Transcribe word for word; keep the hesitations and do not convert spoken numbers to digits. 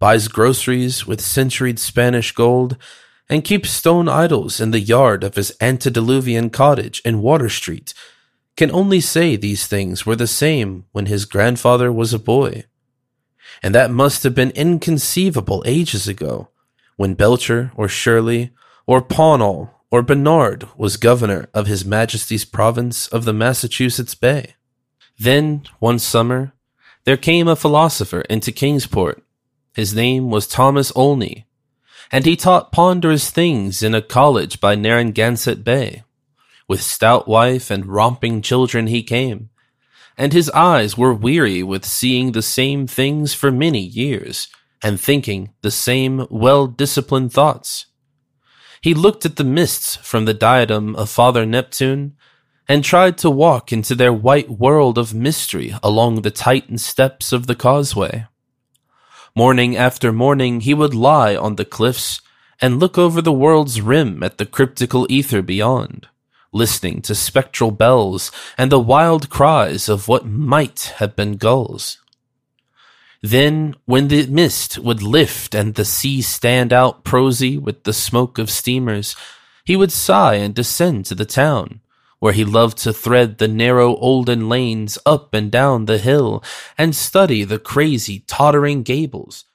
buys groceries with centuried Spanish gold, and keeps stone idols in the yard of his antediluvian cottage in Water Street, can only say these things were the same when his grandfather was a boy. And that must have been inconceivable ages ago, when Belcher or Shirley or Pownall or Bernard was governor of His Majesty's province of the Massachusetts Bay. Then, one summer, there came a philosopher into Kingsport. His name was Thomas Olney, and he taught ponderous things in a college by Narragansett Bay. With stout wife and romping children he came, and his eyes were weary with seeing the same things for many years, and thinking the same well-disciplined thoughts. He looked at the mists from the diadem of Father Neptune, and tried to walk into their white world of mystery along the tightened steps of the causeway. Morning after morning he would lie on the cliffs and look over the world's rim at the cryptical ether beyond, listening to spectral bells and the wild cries of what might have been gulls. Then, when the mist would lift and the sea stand out prosy with the smoke of steamers, he would sigh and descend to the town, where he loved to thread the narrow olden lanes up and down the hill and study the crazy, tottering gables